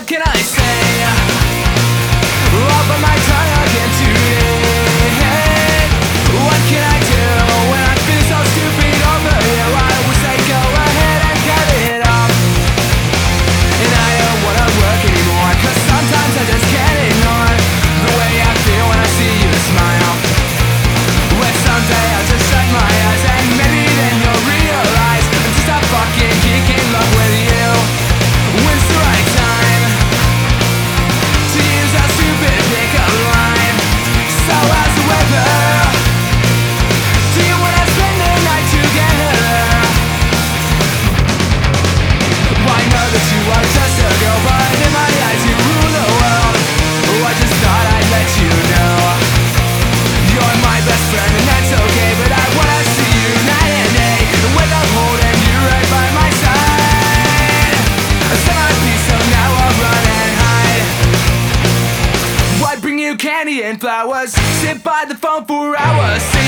can I say? Open my tongue again today. What can I do when I feel so stupid over here? I would say go ahead and cut it off. And I don't wanna work anymore, 'cause sometimes I just can't ignore the way I feel when I see you smile. When someday I'll just shut my eyes and maybe then you'll realize I'm just a fucking geek in love with you. When's the right time to use that stupid pickup line? So as the weather, do you wanna spend the night together? I know that you are just a girl, but in my eyes you rule the world. Oh, I just thought I'd let you know you're my best friend and that's okay, but I wanna see you night and day without holding you right by my side. I set my peace, so now I'll run and hide. Why bring you candy and flowers? Sit by the phone for hours.